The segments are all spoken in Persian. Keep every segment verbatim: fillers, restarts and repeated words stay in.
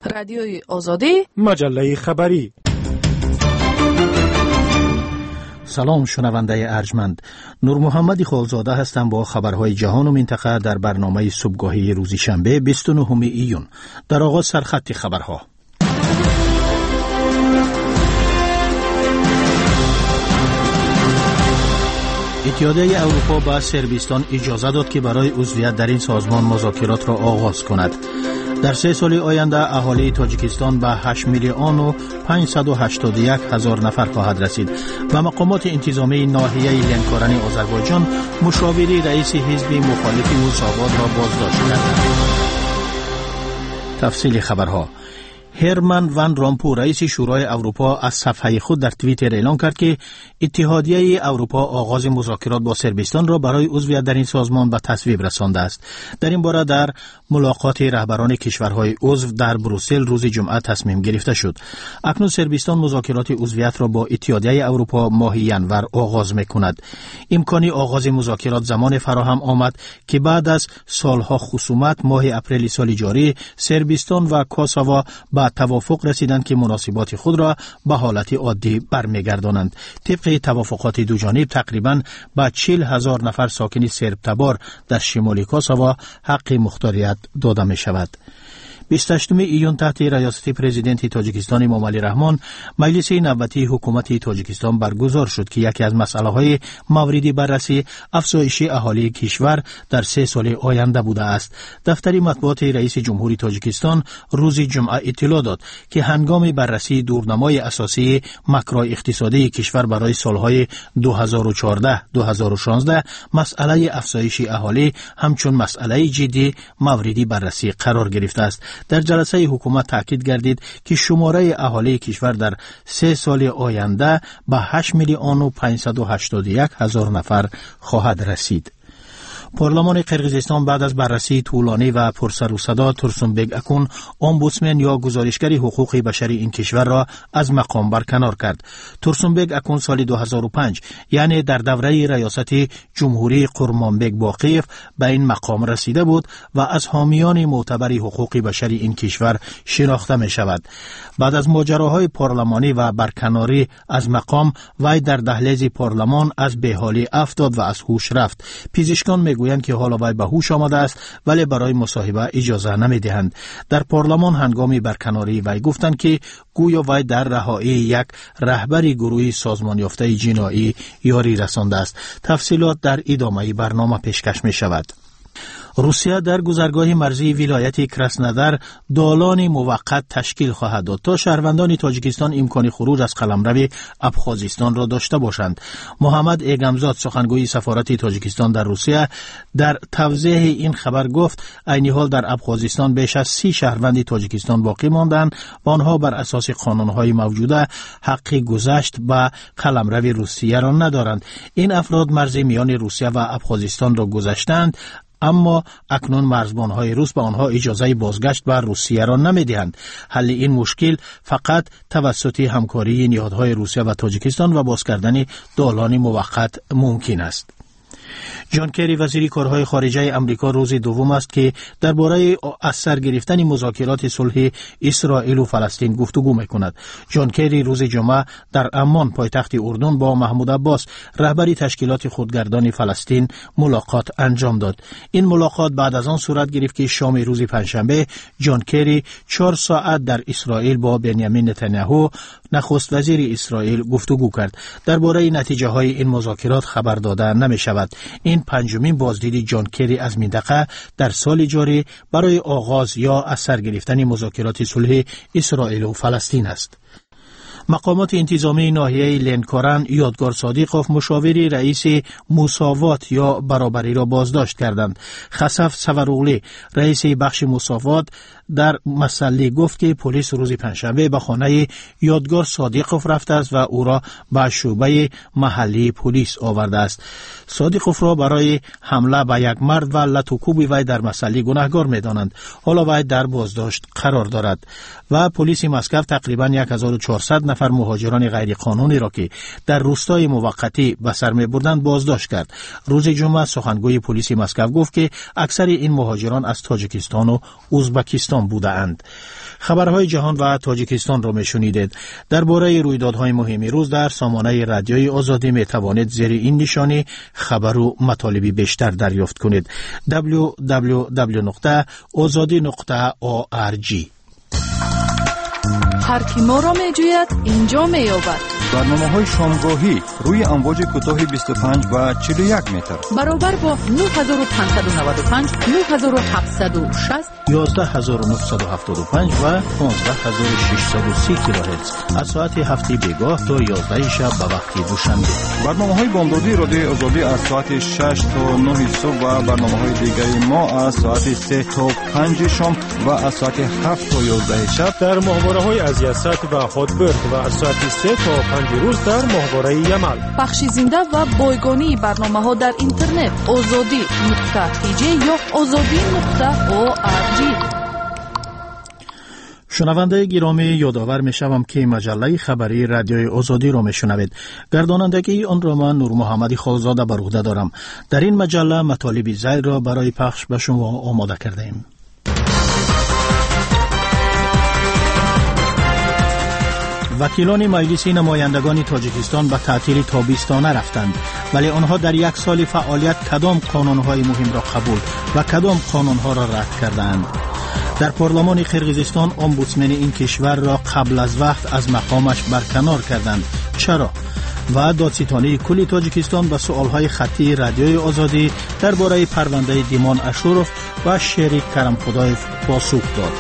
رادیوی آزادی، مجله خبری. سلام شنونده ارجمند، نور محمد خالزاده هستم با خبرهای جهان و منطقه در برنامه صبحگاهی روز شنبه بیست و نهم ایون. در آغاز سرخط خبرها. اتحادیه اروپا به صربستان اجازه داد که برای عضویت در این سازمان مذاکرات را آغاز کند. در سه سال آینده اهالی تاجیکستان به هشت میلیون و پانصد و هشتاد و یک هزار نفر خواهد رسید و مقامات انتظامی ناحیه لنکارن آذربایجان مشاوری رئیس حزب مخالف مساوات را بازداشت کردند. تفصیل خبرها. هرمن وان رامپو رئیس شورای اروپا از صفحه خود در توییتر اعلام کرد که اتحادیه اروپا آغاز مذاکرات با صربستان را برای عضویت در این سازمان به تصویب رسانده است. در این باره در ملاقات رهبران کشورهای عضو در بروسل روز جمعه تصمیم گرفته شد. اکنون صربستان مذاکرات عضویت را با اتحادیه اروپا ماه ینور آغاز می‌کند. امکانی آغاز مذاکرات زمان فراهم آمد که بعد از سالها خصومت ماه اپریل سال جاری صربستان و کوسوو با توافق رسیدند که مناسبات خود را به حالت عادی برمیگردانند. طبق توافقات دو جانب تقریباً به چهل هزار نفر ساکن سرب تبار در شمال کوسوو حق مختاریت داده می شود. بیست و هشتم ایون تحت ریاست پرزیدنت تاجیکستان امام علی رحمان مجلس نوبتی حکومت تاجیکستان برگزار شد که یکی از مسائل‌های مورد بررسی افزایش اهالی کشور در سه سال آینده بوده است. دفتر مطبوعات رئیس جمهوری تاجیکستان روز جمعه اطلاع داد که هنگام بررسی دورنمای اساسی ماکرو اقتصادی کشور برای سالهای دو هزار و چهارده تا دو هزار و شانزده مسئله افزایش اهالی همچون مسئله جدی مورد بررسی قرار گرفته است. در جلسه حکومت تاکید گردید که شماره اهالی کشور در سه سال آینده به هشت میلیون و پانصد و هشتاد و یک هزار نفر خواهد رسید. پارلمان قرقیزستان بعد از بررسی طولانی و پرسر و صدا تورسونبگ اکون امبودسمن یا گزارشگر حقوق بشری این کشور را از مقام برکنار کرد. تورسونبگ اکون سال دو هزار و پنج یعنی در دوره ریاست جمهوری قرمانبگ باقیف به این مقام رسیده بود و از حامیان معتبر حقوق بشری این کشور شناخته می شود. بعد از ماجراهای پارلمانی و برکناری از مقام وی در دهلیز پارلمان از بحالی افتاد و از هوش رفت. پزشکان می گویند که حالا وی به هوش آمده است ولی برای مصاحبه اجازه نمیدهند. در پارلمان هنگام برکناری وی گفتند که گویا وی در رهایی یک رهبر گروه سازمان یافته جنایی یاری رسانده است. تفصیلات در ادامه برنامه پیشکش می شود. روسیه در گذرگاه مرزی ولایت کراسنودار دالان موقت تشکیل خواهد داد تا شهروندان تاجیکستان امکان خروج از قلمرو ابخازستان را داشته باشند. محمد ایگمزاد سخنگوی سفارت تاجیکستان در روسیه در توضیح این خبر گفت عین حال در ابخازستان بیش از سی شهروند تاجیکستان باقی ماندند و آنها بر اساس قانون‌های موجوده حق گذشت به قلمرو روسیه را ندارند. این افراد مرز میان روسیه و ابخازستان را گذشتند اما اکنون مرزبان‌های روس به آنها اجازه بازگشت به روسیه را نمی‌دهند. حل این مشکل فقط توسط همکاری نهادهای روسیه و تاجیکستان و باز کردن دالان موقت ممکن است. جان کری وزیر کارهای خارجه امریکا روز دوم است که درباره از سر گرفتن مذاکرات صلح اسرائیل و فلسطین گفتگو می‌کند. جان کری روز جمعه در عمان پایتخت اردن با محمود عباس رهبر تشکیلات خودگردان فلسطین ملاقات انجام داد. این ملاقات بعد از آن صورت گرفت که شام روز پنجشنبه جان کری چهار ساعت در اسرائیل با بنیامین نتانیاهو نخست وزیر اسرائیل گفتگو کرد. درباره نتیجه های این مذاکرات خبر داده نمی شود. این پنجمین بازدید جان کری از منطقه در سال جاری برای آغاز یا از سر گرفتن مذاکرات صلح اسرائیل و فلسطین است. مقامات انتظامی ناحیه لنکارن یادگار صادقوف مشاور رئیس مساوات یا برابری را بازداشت کردند. خسف سوروغلی رئیس بخش مساوات در مسئله گفت که پلیس روز پنجشنبه به خانه یادگار صادقوف رفته است و او را به شعبه محلی پلیس آورده است. صادقوف را برای حمله به یک مرد و لطوکوب وی در مسئله گناهکار می‌دانند. حالا وی در بازداشت قرار دارد و پلیس مسکو تقریباً هزار و چهارصد نفر مهاجران غیر قانونی را که در روستای موقتی به سر می‌بردند بازداشت کرد. روز جمعه سخنگوی پلیس مسکو گفت که اکثر این مهاجران از تاجیکستان و ازبکستان اعلام بودند. خبرهای جهان و تاجیکستان را میشنیدید. درباره رویدادهای مهم روز در سامانه رادیوی آزادی می توانید زیر این نشانی خبر و مطالبی بیشتر دریافت کنید. دبلیو دبلیو دبلیو نقطه آزادی نقطه او آر جی. هر کی ما را می جوید اینجا می یابد. برنامه‌های شامگاهی روی امواج کوتاه بیست و پنج و چهل و یک متر برابر با نه هزار و پانصد و نود و پنج، نه هزار و هفتصد و شصت، یازده هزار و نهصد و هفتاد و پنج و پانزده هزار و ششصد و سی کیلوهرتز از ساعت هفت بیگاه تا یازده شب به وقت دوشنبه. برنامه‌های بامدادی رادیوی آزادی از ساعت شش تا نه صبح و برنامه‌های دیگر ما از ساعت سه تا پنج شام و از ساعت هفت تا یازده شب در ماهواره‌های از یاست و هاتبرد و از ساعت سه تا پنج روز در ماهواره یمل. بخش زنده و بایگانی برنامه‌ها در اینترنت آزادی نقطه تی جی یا آزادی نقطه او آر جی. شنونده گرامی، یادآور می‌شوم که مجله خبری رادیوی آزادی را می‌شنوید. گردانندگی آن را من نور محمدی خالزاده بر عهده دارم. در این مجله مطالب زیر را برای پخش به شما آماده کرده‌ایم. وکیلان مجلس نمایندگان تاجیکستان به تعطیل تابستانه رفتند، ولی آنها در یک سال فعالیت کدام قانون‌های مهم را قبول و کدام قانون‌ها را رد کردند. در پارلمان قرقیزستان امبودسمن این کشور را قبل از وقت از مقامش برکنار کردند. چرا؟ و دادستانی کل تاجیکستان به سوالهای خطی رادیوی آزادی درباره پرونده دیمان اشورف و شریک کرم خدای پاسخ داد.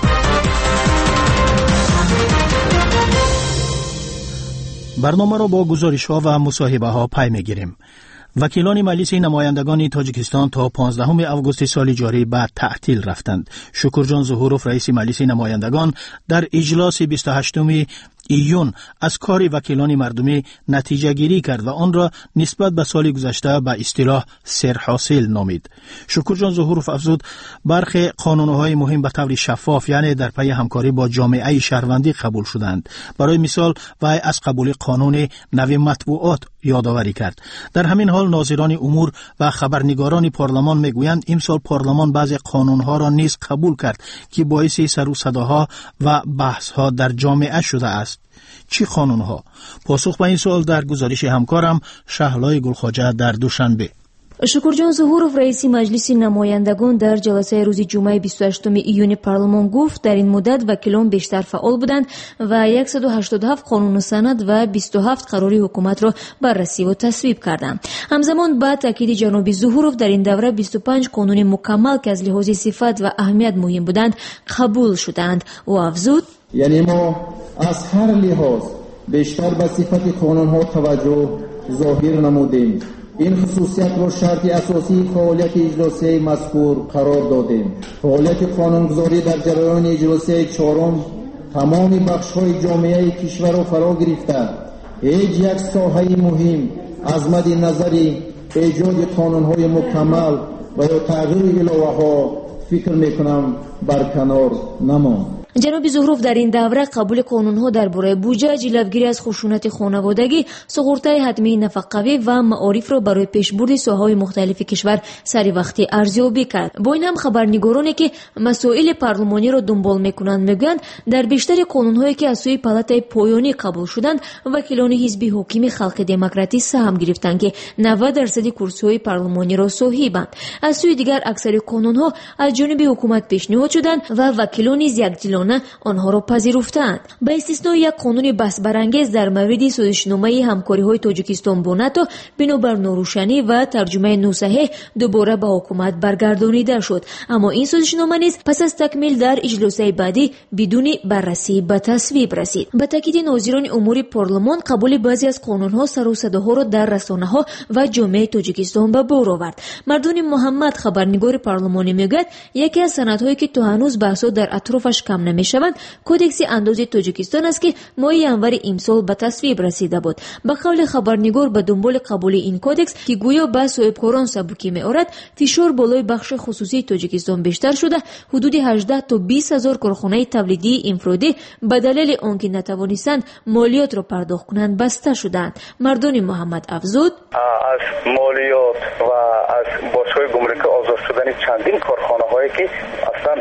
برنامه را با گزارش‌ها و مصاحبه‌ها پی می‌گیریم. وکیلان مجلس نمایندگان تاجیکستان تا پانزدهم آگوست سال جاری به تعطیل رفتند. شکرجان ظهوروف رئیس مجلس نمایندگان در اجلاس بیست و هشتم ایون از کار وکیلان مردمی نتیجه گیری کرد و آن را نسبت به سال گذشته به اصطلاح سرحاصل نامید. شکرجان ظهوروف افزود برخی قانون‌های مهم به طور شفاف، یعنی در پی همکاری با جامعه شهروندی قبول شدند. برای مثال وی از قبول قانون نوی مطبوعات یادآوری کرد. در همین حال ناظران امور و خبرنگاران پارلمان میگویند امسال پارلمان بعضی قانون‌ها را نیز قبول کرد که باعث سر و صداها و بحث‌ها در جامعه شده است. چی قانون‌ها؟ پاسخ به این سوال در گزارش همکارم شهلای گلخواجه در دوشنبه. شکرجان ظهوروف رئیس مجلس نمایندگان در جلسه روز جمعه بیست و هشتم ایون پارلمان گفت در این مدت وکیلان بیشتر فعال بودند و صد و هشتاد و هفت قانون و سند و بیست و هفت قراری حکومت را بررسی و تصویب کردند. همزمان با تاکید جناب ظهوروف در این دوره بیست و پنج قانون مکمل که از لحاظ صفت و اهمیت مهم بودند قبول شدند و افزود یعنی ما از هر لحاظ بیشتر به صفت قانون‌ها توجه ظاهر نمودیم. این خصوصیت را شرط اساسی فعالیت اجلاسی مذکور قرار دادیم. فعالیت قانونگذاری در جریان اجلاسی چهارم تمام بخش‌های جامعه کشور را فرا گرفته. هیچ یک ساحه مهم از مد نظر ایجاد قانون‌های مکمل و یا تغییر علاوه‌ها فکر می‌کنم برکنار نماند. جناب ظهوروف در این دوره قبول قانون‌ها درباره بودجه، جلوگیری از خشونت خانوادگی، سقوط حتمی نفقه‌ای و معارف را برای پیشبرد ساحه‌های مختلف کشور سری وقتی ارزیابی کرد. با این هم خبرنگارانی که مسائل پارلمانی را دنبال می‌کنند میگویند در بیشتر قانون‌هایی که از سوی پالاتای پایانی قبول شدند وکیلان حزب حاکم خلق دموکراتی سهم گرفتند که نود درصد کرسی‌های پارلمانی را صاحبند. از سوی دیگر اکثر قانون‌ها از جانب حکومت پیشنهاد شدند و وکیلان یکدلانه آنها را پذیرفتند. به استثنای یک قانون بحث برانگیز در مورد سازشنامه همکاری‌های تاجیکستان با ناتو بنابر ناروشنی و ترجمه نوصحیح دوباره به حکومت برگردانیده شد، اما این سازشنامه نیز پس از تکمیل در اجلاس‌های بعدی بدون بررسی به تصویب رسید. به تاکید ناظران امور پارلمان قبول بعضی از قانون‌ها سر و صداها را در رسانه‌ها و جامعه تاجیکستان به بار آورد. مردون محمد خبرنگار پارلمانی میگوید یکی از سندهایی که تا هنوز بحث‌ها در اطرافش کم نمی‌شوند کودکس اندازه تاجیکستان است که ماه ینور امسال به تصویب رسیده بود. به قول خبرنگار به دنبال قبول این کودکس که گویا به صاحبکاران سبکی می‌آورد فشار بالای بخش خصوصی تاجیکستان بیشتر شده، حدود هجده تا بیست هزار کارخانه تولیدی انفرادی به دلیل آنکه نتوانستند مالیات را پرداخت کنند بسته شدند. مردون محمد افزود از مالیات و از باشگاه گمرک آزاد شدن چندین کارخانه‌هایی که اصلا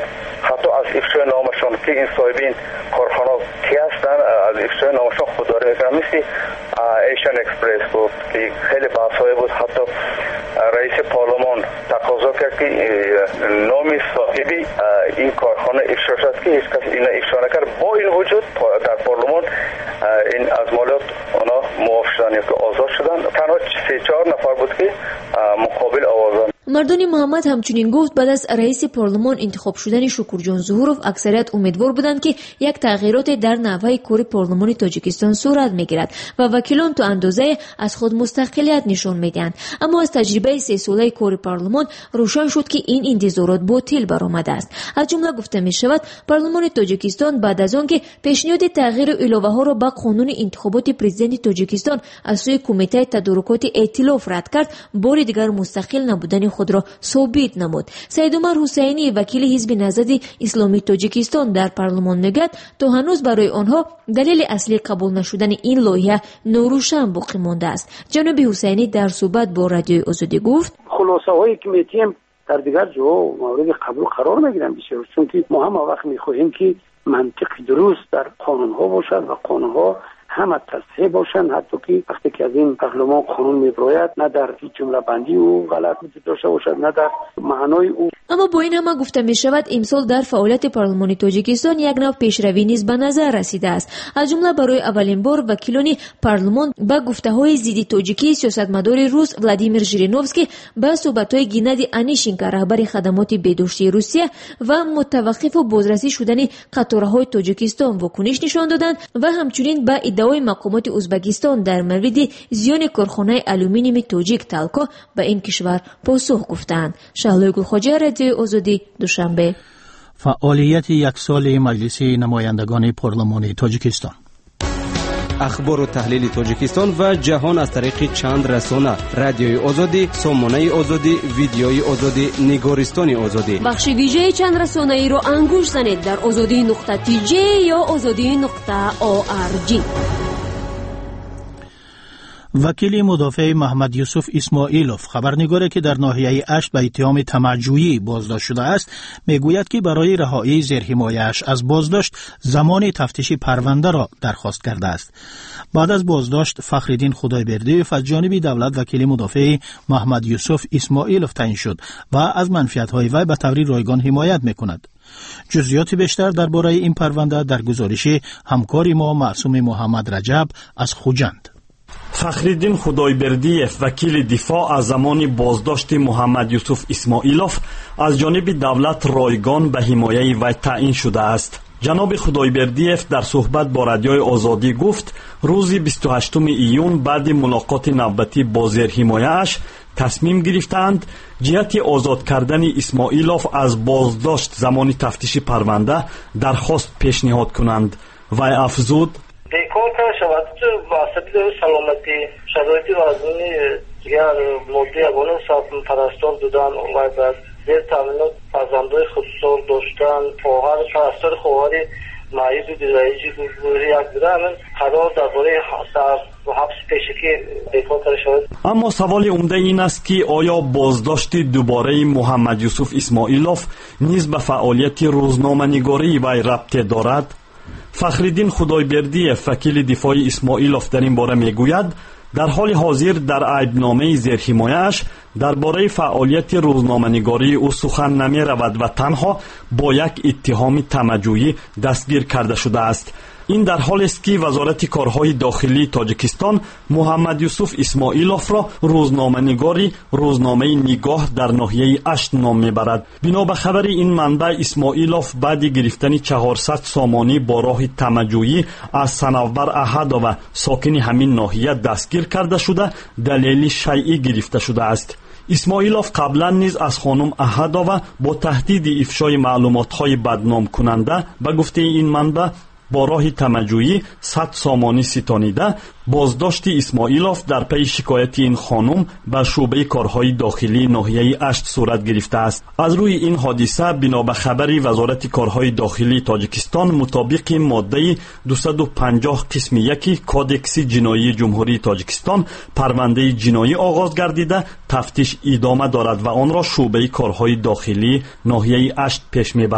حتی از افشای نامشان که این صاحبین کارخانه کی هستند از افشای نامشان خودداری میکنن. مثل ایشن اکسپرس بود که خیلی بحث‌های بود، حتی رئیس پارلمان تقاضا کرد که نام صاحبی این کارخانه افشا شد که هیچ کس این افشا نکرد. با این وجود در پارلمان این از مالیات اونا معاف شدن یا که آزاد شدن. تنها سه چهار نفر بود که مقابل آوازان. مردانی محمد همچنین گفت بعد از رئیس پارلمان انتخاب شدن شکرجان ظهورov اکثریت امیدوار بودند که یک تغییرات در نحوه کار پارلمان تاجیکستان صورت میگیرد و وکیلان تا اندازه از خود مستقلیت نشان میدهند. اما از تجربه سه ساله کار پارلمان روشن شد که این انتظارات باطل برآمده است. از جمله گفته می شود پارلمان تاجیکستان بعد از آنکه پیشنهاد تغییر علاوه ها را به قانون انتخابات پرزیدنت تاجیکستان از سوی کمیته تدارکات ائتلاف رد کرد، بار دیگر مستقل نبودن خود را ثابت نمود. سید عمر حسینی وکیل حزب نهضت اسلامی تاجیکستان در پارلمان میگوید تا هنوز برای آنها دلیل اصلی قبول نشدن این لایحه نوروشن باقی مانده است. جناب حسینی در صحبت با رادیوی آزادی گفت خلاصه های کمیته در دیگر جا مورد قبول قرار نگیرن بسیار، چون که ما هم وقت میخواهیم که منطق درست در قانون ها باشد و قانون ها همه تصحیح باشند، حتی که وقتی که از این پارلمان قانون میبراید نه در جمله بندی او غلط وجود داشته باشد نه در معنای او. اما با این همه گفته می شود امسال در فعالیت پارلمان تاجیکستان یک نوع پیشروی نیز به نظر رسیده است. از جمله برای اولین بار وکیلان پارلمان به گفته‌های ضد تاجیکی سیاستمدار روس ولادیمیر ژیرینوفسکی به صحبت‌های گنادی انیشینکو رهبر خدمات بهداشتی روسیه و متوقف و بازرسی شدن قطارهای تاجیکستان واکنش نشان دادند و همچنین به ادعای مقامات ازبکستان در مورد زیان کارخانه آلومینیوم تاجیک تالکو به این کشور پاسخ گفتند. شهلا گلخواجه، رادیو آزادی، دوشنبه. فعالیت یک ساله مجلس نمایندگان پارلمان تاجیکستان. اخبار و تحلیل تاجیکستان و جهان از طریق چند رسانه: رادیوی آزادی، سامانه آزادی، ویدیوی آزادی، نگارستان آزادی. بخش ویژه چند رسانه ای را انگوش زنید در آزادی نقطه تی جی یا آزادی نقطه او آر جی. وکیل مدافع محمد یوسف اسماعیلوف، خبرنگاری که در ناحیه اشت به اتهام طمع‌جویی بازداشت شده است، میگوید که برای رهایی زیرحمایه‌اش از بازداشت زمان تفتیش پرونده را درخواست کرده است. بعد از بازداشت فخرالدین خدایبردیف از جانب دولت وکیل مدافع محمد یوسف اسماعیلوف تعیین شد و از منفعت‌های وی به طور رایگان حمایت می‌کند. جزئیات بیشتر درباره این پرونده در گزارش همکار ما معصوم محمد رجب از خوجند. فخرالدین خدایبردیف وکیل دفاع از زمان بازداشت محمد یوسف اسماعیلوف از جانب دولت رایگان به حمایه وی تعیین شده است. جناب خدایبردیف در صحبت با رادیوی آزادی گفت روز بیست و هشتم ایون بعد ملاقات نوبتی با زیرحمایه‌اش تصمیم گرفتند جهت آزاد کردن اسماعیلوف از بازداشت زمان تفتیش پرونده درخواست پیشنهاد کنند. وی افزود دیکار که شود تو واسطه سلامتی شرایطی وزنی دیگر مورد یگانه ساکن پرستار دادن و بعد زیر تامینات فرزندای خودسال داشتن خواهر پرستار خواهری معیز دیزایجی گوری یک بوده همین قرار درباره حبس پیشکی دیکار که شود. اما سوال عمده این است که آیا بازداشت دوباره محمد یوسف اسماعیلوف نیز به فعالیت روزنامه‌نگاری وی ربطی دارد؟ فخرالدین خدایبردیف وکیل دفاع اسماعیلوف در این باره میگوید در حال حاضر در عیبنامه زیرحمایه‌اش درباره فعالیت روزنامه‌نگاری او سخن نمی رود و تنها با یک اتهام طمع‌جویی دستگیر کرده شده است. این در حالی است که وزارت کارهای داخلی تاجیکستان محمد یوسف اسماعیلوف را روزنامه‌نگاری روزنامه نگاه در ناحیه اشت نام میبرد. بنا به خبر این منبع اسماعیلوف بعد گرفتن چهارصد سامانی با راه طمع‌جویی از صنوبر احدوه ساکن همین ناحیه دستگیر کرده شده دلیل شیعی گرفته شده است. اسماعیلوف قبلا نیز از خانم احدوه با تهدید افشای معلومات‌های بدنام کننده به گفته این منبع با راه طمع‌جویی صد سامانی ستانیده بازداشت اسماعیلوف در پی شکایت این خانم به شعبه کارهای داخلی ناحیه اشت صورت گرفته است. از روی این حادثه بنا به خبر وزارت کارهای داخلی تاجیکستان مطابق ماده دویست و پنجاه قسم یک کودکس جنایی جمهوری تاجیکستان پرونده جنایی آغاز گردیده تفتیش ادامه دارد و آن را شعبه کارهای داخلی ناحیه اشت پیش میبرد.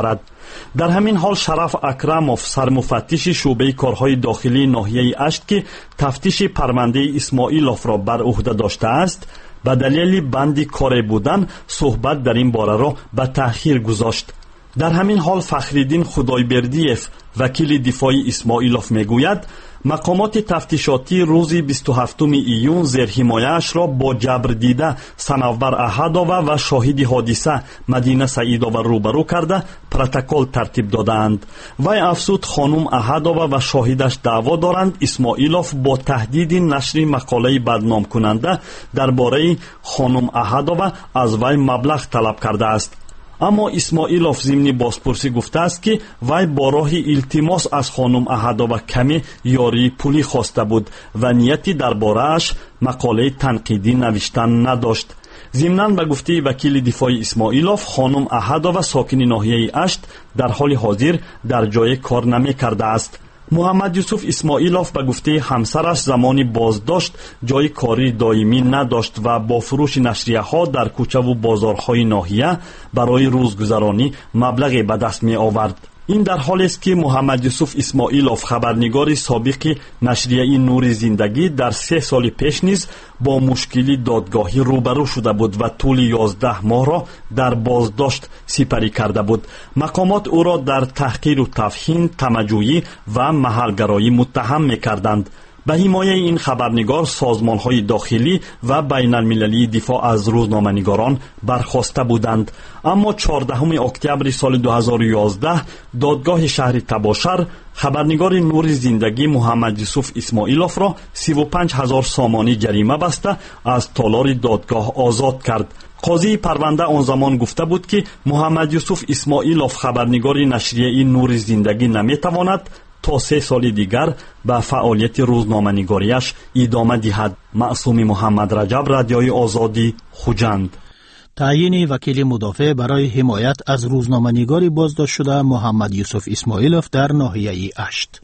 در همین حال شرف اکرموف سرمفتش شعبه کارهای داخلی ناحیه اشت که تفتیش پرونده اسماعیلوف را بر عهده داشته است به دلیل بندی کاری بودن صحبت در این باره را به تأخیر گذاشت. در همین حال فخریدین خدایبردیف وکیل دفاعی اسماعیلوف میگوید مقامات تفتیشاتی روز بیست و هفتم ایون زیر حمایه‌اش را با جبر دیده سنوبر احدوه و شاهد حادثه مدینه سعیدوه روبرو کرده پروتکل ترتیب دادند. وی افزود خانم احدوه و شاهدش دعوا دارند اسماعیلوف با تهدید نشر مقاله بدنام کننده درباره خانم احدوه از وی مبلغ طلب کرده است. اما اسماعیلوف ضمن بازپرسی گفته است که وی با راه التماس از خانم احدوه کمی یاری پولی خواسته بود و نیتی درباره اش مقاله تنقیدی نوشتن نداشت. ضمناً به گفته وکیل دفاعی اسماعیلوف خانم احدوه ساکن ناحیه اشت در حال حاضر در جای کار نمی کرده است. محمد یوسف اسماعیلوف به گفته همسرش زمان بازداشت جای کاری دائمی نداشت و با فروش نشریه ها در کوچه و بازارهای ناحیه برای روزگذرانی مبلغی به دست می آورد. این در حالی است که محمد یوسف اسماعیلوف خبرنگار سابق نشریه نور زندگی در سه سال پیش نیز با مشکلی دادگاهی روبرو شده بود و طول یازده ماه را در بازداشت سپری کرده بود. مقامات او را در تحقیر و توهین، طمع‌جویی و محلگرایی متهم می‌کردند. به حمایه این خبرنگار سازمان‌های داخلی و بین المللی دفاع از روزنامه‌نگاران برخاسته بودند. اما چهاردهم اکتبر سال دو هزار و یازده دادگاه شهر تباشر خبرنگار نور زندگی محمد یوسف اسماعیلوف را سی و پنج هزار سامانی جریمه بسته از تالار دادگاه آزاد کرد. قاضی پرونده آن زمان گفته بود که محمد یوسف اسماعیلوف خبرنگار نشریه نور زندگی نمی‌تواند تا سه سال دیگر به فعالیت روزنامه‌نگاریش ادامه دهد. معصوم محمد رجب، رادیوی آزادی، خوجند. تعیین وکیل مدافع برای حمایت از روزنامه‌نگاری بازداشت شده محمد یوسف اسماعیلوف در ناحیه اشت.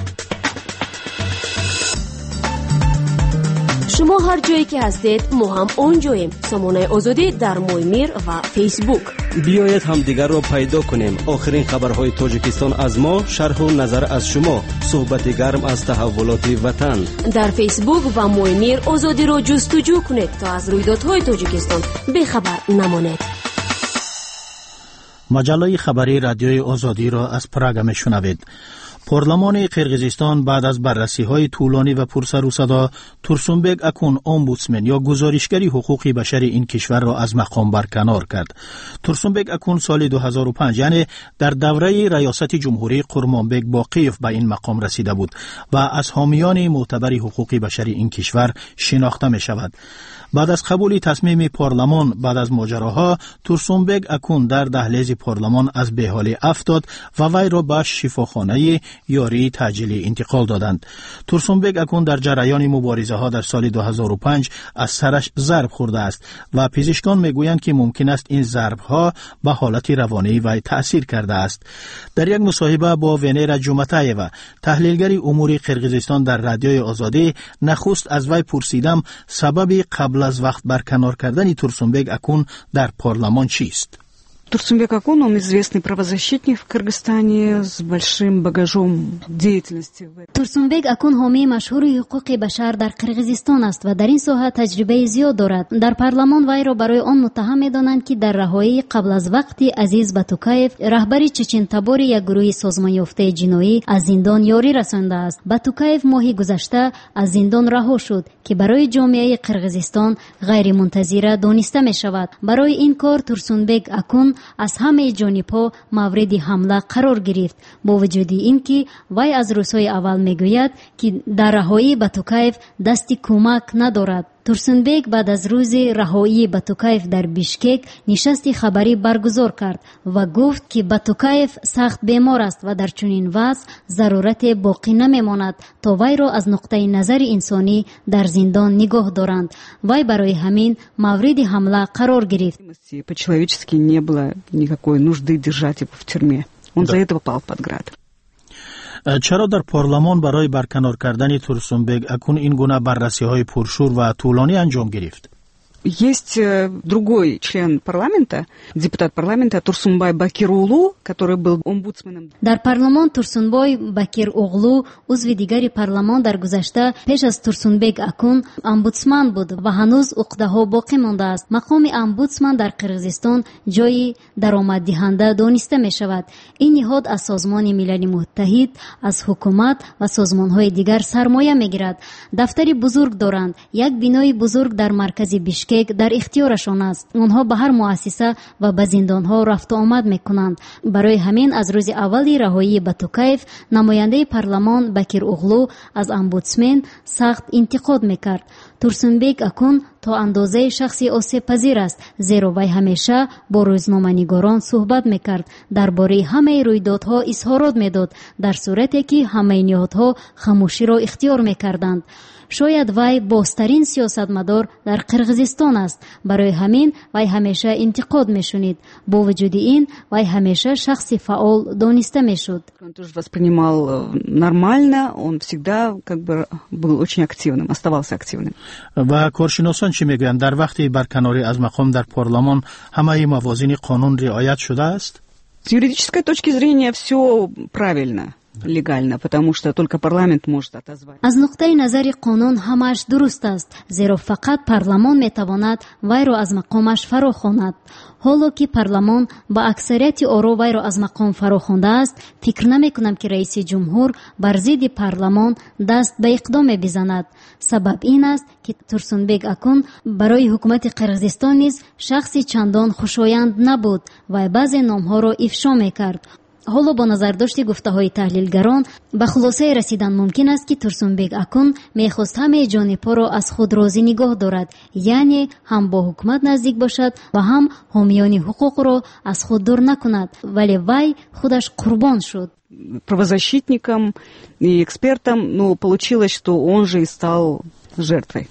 شما هر جایی که هستید ما هم اونجاییم. سامانه آزادی در مویمیر و فیسبوک. بیایید هم دیگر را پیدا کنیم. آخرین خبرهای تاجیکستان از ما، شرح و نظر از شما، صحبت گرم از تحولات وطن. در فیسبوک و مویمیر آزادی را جستجو کنید تا از رویدادهای تاجیکستان بخبر نمانید. مجله خبری رادیوی آزادی را از پراگ میشنوید. پارلمان قرقیزستان بعد از بررسی‌های طولانی و پرسر و صدا تورسونبک اکون امبودسمن یا گزارشگری حقوق بشر این کشور را از مقام برکنار کرد. تورسونبک اکون سال دو هزار و پنج یعنی در دوره ریاست جمهوری قرمانبک باقیف به این مقام رسیده بود و از حامیان معتبر حقوق بشر این کشور شناخته می شود. بعد از قبول تصمیم پارلمان بعد از ماجراها تورسونبک اکون در دهلیز پارلمان از بحالی افتاد و وی را به شفاخانه یاری تعجیلی انتقال دادند. تورسونبک اکون در جریان مبارزه ها در سال دو هزار و پنج از سرش ضرب خورده است و پزشکان میگویند که ممکن است این ضرب ها به حالت روانی وی تأثیر کرده است. در یک مصاحبه با ونیر جمعتایو تحلیلگر امور قرقیزستان در رادیوی آزادی نخست از وی پرسیدم سبب قبل از وقت برکنار کردن تورسونبک اکون در پارلمان چیست؟ Турсунбек Акун, он известный правозащитник в Кыргызстане с большим багажом деятельности. Турсунбек Акун حامی مشهور حقوق بشر در قرقیزستان است و در این ساحه تجربه زیاد دارد. در پارلمان وی را برای آن متهم می‌دانند که در رهایی قبل از وقت عزیز باتوکایف رهبر چچن تبار یک گروه سازمان یافته جنایی از زندان یاری رسانده است. باتوکایف ماه گذشته از زندان رها شد که برای جامعه قرقیزستان غیر منتظره دانسته می شود. برای این کار تورسونبک اکون از همه جانب‌ها مورد حمله قرار گرفت. با وجود اینکه وی از روزهای اول میگوید که در رهایی باتوکایف دستی کمک ندارد. تورسونبک بعد از روز رهایی باتوکایف در بیشکک نشستی خبری برگزار کرد و گفت که باتوکایف سخت بیمار است و در چنین وضع ضرورت باقی نمیماند تا وی را از نقطه نظر انسانی در زندان نگاه دارند. وی برای همین مورد حمله قرار گرفت. По-человечески не было никакой нужды держать его в тюрьме. Он за это попал под град. چرا در پارلمان برای برکنار کردن تورسونبک اکون این گونه بررسی های پرشور و طولانی انجام گرفت؟ Есть другой член парламента, депутат парламента Турсунбай Бакир Углу, который был омбудсменом. Дар парлумон Турсунбой Бакир Углу узви дигари парлумон дар гузашта пеш аз Турсунбек Акун омбудсман буд ва ҳанӯз уқдаҳо боқӣ мондааст. Мақоми омбудсман дар Қирғизистон ҷойи даромаддиҳанда дониста мешавад. ин ниҳод аз созмони милали муттаҳид, аз ҳукумат ва созмонҳои дигар сармоя мегирад. дафтари бузург доранд. як бинои бузург дар маркази Бишкек дар ихтиёрашон аст. онҳо ба ҳар муассиса ва ба зиндонҳо рафту омад мекунанд. барои ҳамин аз рӯзи аввали раҳоии Батукаев намояндаи парлумон Бакир Углу аз омбудсмен сахт интиқод мекард. Турсунбек Акун то андозаи шахси осебпазир аст, зеро вай ҳамеша бо рӯзноманигорон суҳбат мекард, дар бораи ҳамаи рӯйдодҳо изҳорот медод, дар сурате ки ҳамаи ниҳодҳо хамӯширо ихтиёр мекарданд. шояд вай бозтарин сиёсатмадор дар Қирғизистон аст. барои ҳамин вай ҳамеша интиқод мешунид. бо вуҷуди ин вай ҳамеша шахси фаъол дониста мешуд. Он тоже воспринимал нормально, он всегда как бы был очень активным, оставался активным. ва коршиносон чӣ мегӯянд? дар вақти барканорӣ аз мақом дар парлумон ҳамаи мавозини қонун риоят шудааст? С юридической точки зрения все правильно, легально, потому что только парламент может отозвать. аз нуқтаи назари қонун ҳамааш дуруст аст, зеро фақат парлумон метавонад вайро аз мақомаш фарохонад. ҳоло ки парлумон ба аксарияти оро вайро аз мақом фарохондааст, фикр намекунам ки раиси ҷумҳур бар зидди парлумон даст ба иқдоме бизанад. сабаб ин аст ки Турсунбек Акун барои ҳукумати Қирғизистон низ шахси чандон хушоянд набуд. вай баъзе номҳоро ифшо мекард. ҳоло бо назардошти гуфтаҳои таҳлилгарон ба хулосае расидан мумкин аст ки Турсунбек Акун мехост ҳамаи ҷонибҳоро аз худ розӣ нигоҳ дорад, яъне ҳам бо ҳукумат наздик бошад ва ҳам ҳомиёни ҳуқуқро аз худ дур накунад, вале вай худаш қурбон шуд. Правозащитником и экспертом, но получилось, что он же и стал жертвой.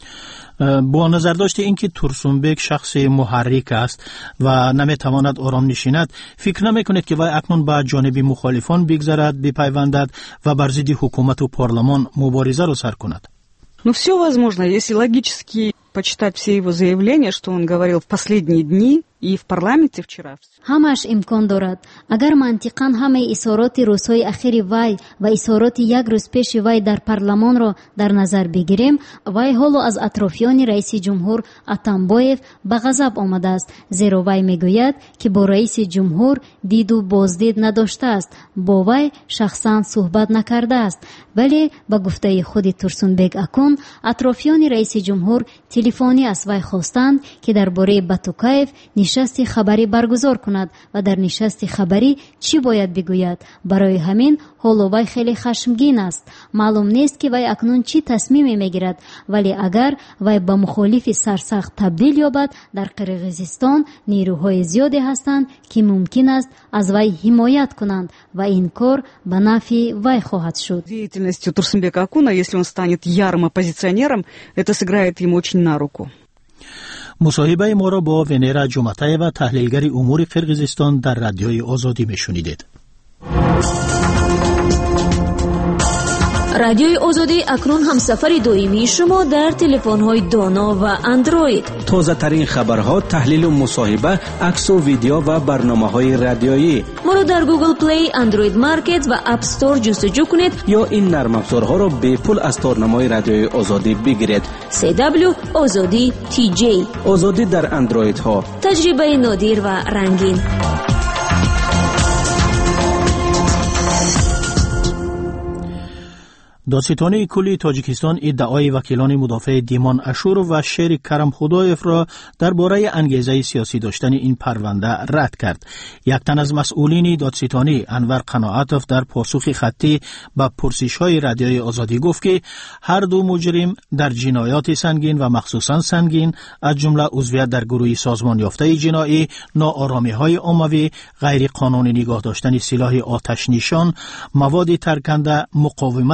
бо назардошти ин ки Турсунбек шахси муҳаррик аст ва наметавонад ором нишинад, фикр намекунед ки вай акнун ба ҷониби мухолифон бигзарад, бипайвандад ва бар зидди ҳукумату парлумон муборизаро сар кунад? Ну, все возможно, если логически почитать все его заявления, что он говорил в последние дни и в парламенте вчера. ҳамаш имкон дорад. агар мантиқан ҳамаи изҳороти рӯзҳои ахири вай ва изҳороти як рӯз пеши вай дар парлумонро дар назар бигирем, вай ҳоло аз атрофиёни раиси ҷумҳур Атамбоев ба ғазаб омадааст, зеро вай мегӯяд ки бо раиси ҷумҳур диду боздид надоштааст, бо вай шахсан суҳбат накардааст. вале ба гуфтаи худи Турсунбек Акун, атрофиёни раиси ҷумҳур телефонӣ аз вай хостанд ки дар бораи Батукаев нишасти хабарӣ баргузор кунад ва дар нишасти хабарӣ чӣ бояд бигӯяд. барои ҳамин ҳоло вай хеле хашмгин аст. маълум нест ки вай акнун чӣ тасмиме мегирад, вале агар вай ба мухолифи сарсахт табдил ёбад, дар Қирғизистон нирӯҳои зиёде ҳастанд ки мумкин аст аз вай ҳимоят кунанд ва ин кор ба нафъи вай хоҳад шуд. Деятельностью Турсунбека Акуна, если он станет ярым оппозиционером, это сыграет ему очень на руку. مصاحبه ما را با ونیرا جمعتایeva تحلیلگر امور قرقیزستان در رادیوی آزادی میشنیدید. رادیوی آزادی اکنون همسفر دائمی شما در تلفن‌های دانا و اندروید. تازه ترین خبرها، تحلیل و مصاحبه، عکس و ویدیو و برنامه‌های رادیویی. ما را در گوگل پلی، اندروید مارکت و اپ استور جستجو کنید یا این نرم افزارها را به پول از تارنمای رادیوی آزادی بگیرید. سی دبلیو آزادی تی جی. آزادی در اندروید ها. تجربه نادر و رنگین. دادستانی کلی تاجیکستان ادعای وکیلان مدافع دیمان اشور و شیر کرم خدایف را درباره انگیزه سیاسی داشتن این پرونده رد کرد. یک تن از مسئولین دادستانی انور قناعتوف در پاسخ خطی به پرسش‌های رادیوی آزادی گفت که هر دو مجرم در جنایات سنگین و مخصوصاً سنگین از جمله عضویت در گروه سازمان یافته جنایی، ناآرامی‌های عمومی، غیر قانونی نگاه داشتن سلاح آتش نشان، مواد ترکنده، مقاومت مسلح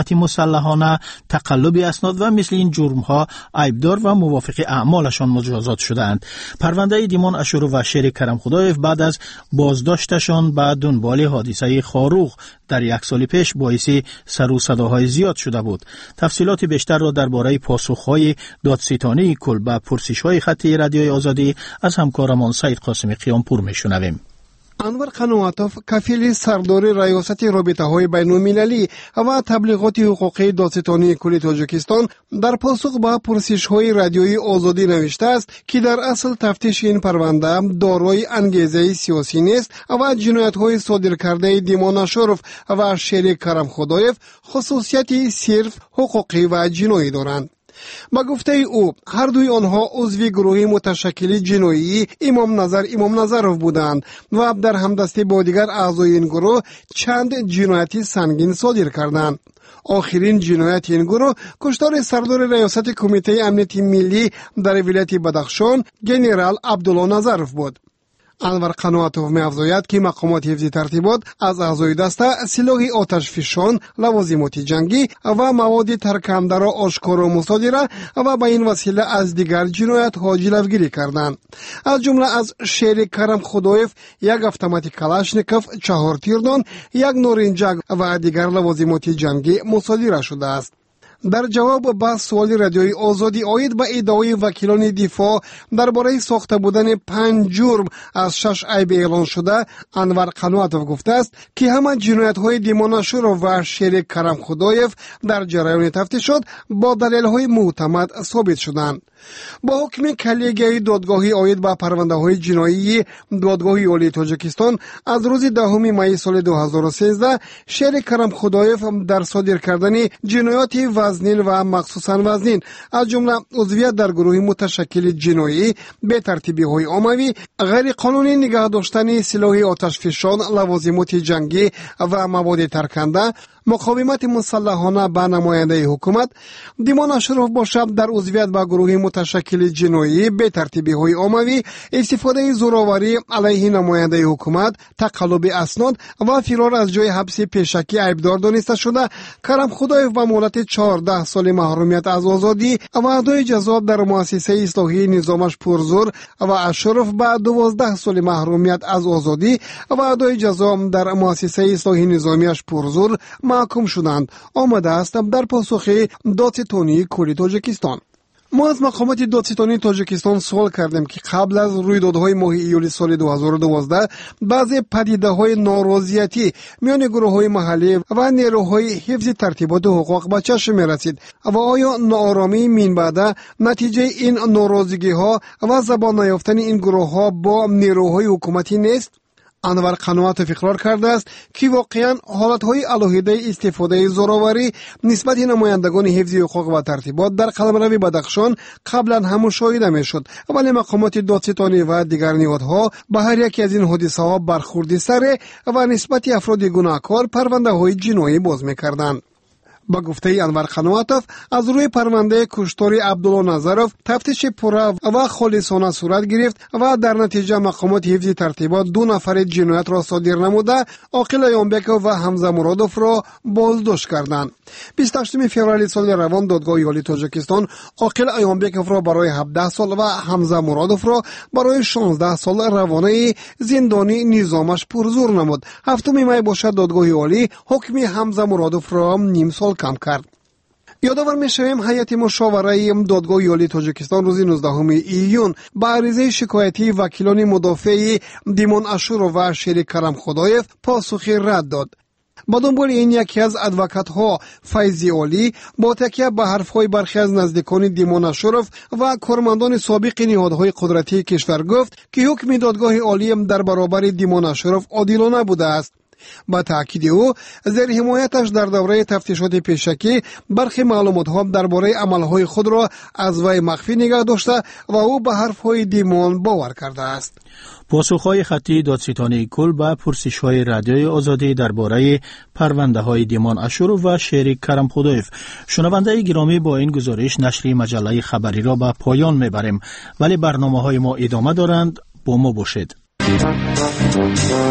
مسلحانه، تقلب اسناد و مثل این جرم‌ها عیبدار و موافق اعمالشان مجازات شدند. پرونده دیمان اشورو و شیر کرم خدایف بعد از بازداشتشان به دنبال حادثه خاروخ در یک سال پیش باعث سر و صداهای زیاد شده بود. تفصیلات بیشتر را درباره پاسخ‌های دادستانی کل به پرسش‌های خطی رادیوی آزادی از همکارمان سید قاسم قیامپور میشنویم. انور قنواتوف کفیل سرداری ریاست رابطه‌های بین‌المللی و تبلیغات حقوقی دادستانی کل تاجیکستان در پاسخ به پرسش‌های رادیوی آزادی نوشته است که در اصل تفتیش این پرونده دارای انگیزه سیاسی نیست و جنایت‌های صادر کرده دیمان اشورف و شریک کرم خدایف خصوصیت صرف حقوقی و جنایی دارند. با گفته او هر دوی آنها عضو گروه متشکل جنایی امام نظر امام نظرов بودند و در همدستی با دیگر اعضای این گروه چند جنایت سنگین صادر کردند. آخرین جنایت این گروه کشتار سردار ریاست کمیته امنیت ملی در ولایت بدخشان گنرال عبدالله نظرов بود. انور قنواتوف می‌افزاید که مقامات حفظی ترتیبات از اعضای دسته سلاح آتش فشان، لوازمات جنگی و مواد ترکنده را آشکار و مصادره و به این وسیله از دیگر جنایت‌ها جلوگیری کردند. از جمله از شیر کرم خدایف یک اتومات کلاشنیکوف، چهار تیردان، یک نارنجک و دیگر لوازمات جنگی مصادره شده است. در جواب به سوال رادیوی آزادی عاید به ادعای وکیلان دفاع درباره ساخته بودن پنج جرم از شش عیب اعلان شده، انور قنواتوف گفته است که همه جنایت‌های دیمان اشورو و شریک کرم خدایف در جریان تفتیشات با دلایل معتمد ثابت شدند. با حکم کلیگه دادگاهی عاید به پرونده‌های جنایی دادگاه عالی تاجیکستان از روز دهم می سال دو هزار و سیزده شریک کرم خدایف در صادر کردن جنایات وزنین و مخصوصاً وزنین از جمله عضویت در گروه متشکل جنایی، به ترتیبی‌های عمومی، غیر قانونی نگاه داشتن سلاح آتش فشان، لوازمات جنگی و مواد ترکنده، مقاومت مسلحانه به نماینده حکومت، دیمان اشورف باشد در عضویت به گروه متشکل جنایی، به ترتیبی‌های عمومی، استفاده زوراوری علیه نماینده حکومت، تقلب اسناد و فرار از جای حبس پیشکی عیبدار دانسته شده، کرم خدایف به مهلت چهارده سال محرومیت از آزادی و ادای جزا در مؤسسه اصلاحی نظامش پرزور و اشورف به دوازده سال محرومیت از آزادی و ادای جزا در مؤسسه اصلاحی نظامیش پرزور محکوم شدند. آمده است در پاسخ دادستانی کل تاجیکستان. ما از مقامات دادستانی تاجیکستان سوال کردیم که قبل از رویدادهای ماه ایول سال دو هزار و دوازده بعضی پدیده‌های نارضایتی میان گروه‌های محلی و نیروهای حفظ ترتیبات حقوق به چشم می‌رسید و آیا ناآرامی منبع نتیجه این ناراضگی‌ها و زبان نیافتن این گروه‌ها با نیروهای حکومتی نیست؟ انور قنواتوف اقرار کرده است که واقعا حالتهای علیحده استفاده زوراوری نسبت نمایندگان حفظ حقوق و ترتیبات در قلمرو بدخشان قبلا هم مشاهده میشد، ولی مقامات دادستانی و دیگر نهادها به هر یکی از این حادثه ها برخورد سره و نسبت افراد گناهکار پرونده های جنایی باز میکردند. با گفته انور قنواتوف از روی پرونده کشتار عبدالله نظرов تفتیش پررو و خالصانه صورت گرفت و در نتیجه مقامات حفظ ترتیبات دو نفر جنایت را صادر نموده عاقل ایامبکov و حمزه مرادوف را بازداشت کردند. بیست و هشتم فوریه سال روان دادگاه عالی تاجیکستان عاقل ایامبکov را برای هفده سال و حمزه مرادوف را برای شانزده سال روانه زندانی نظامش پرزور نمود. هفتم می باشد دادگاه عالی حکم حمزه مرادوف را نیم سال کم کرد. یادآور می‌شویم هیئت مشاوره دادگاه عالی تاجیکستان روز نوزدهم ایون با عریضه شکایتی وکیلان مدافع دیمان اشورو و شریک کرم خدایف پاسخ رد داد. با دنبال این یکی از ادوکات‌ها فیضی علی با تکیه به حرف‌های برخی از نزدیکان دیمان اشورف و کارمندان سابق نهادهای قدرتی کشور گفت که حکم دادگاه عالی در برابر دیمان اشورف عادلانه بوده است. با تأکید او زیر حمایتش در دوره تفتیشات پیشکی برخی معلومات ها درباره عملهای خود را از وی مخفی نگه داشته و او به حرفهای دیمان باور کرده است. پاسخهای خطی دادستانی کل به پرسش‌های رادیوی آزادی درباره پرونده‌های دیمان اشورو و شریک کرم خدایف. شنونده گرامی، با این گزارش نشر مجله خبری را به پایان میبریم، ولی برنامه‌های ما ادامه دارند. با ما باشید.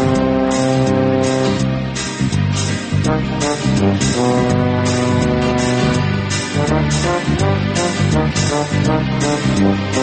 Thank you. باشید.